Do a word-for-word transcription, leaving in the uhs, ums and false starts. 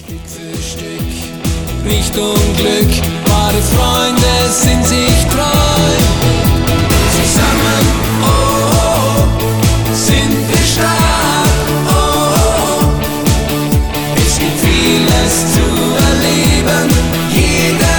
Stück für Stück Richtung Glück. Wahre Freunde sind sich treu. Zusammen, oh, oh, oh, sind wir stark. Oh, oh, oh. Es gibt vieles zu erleben. Jeder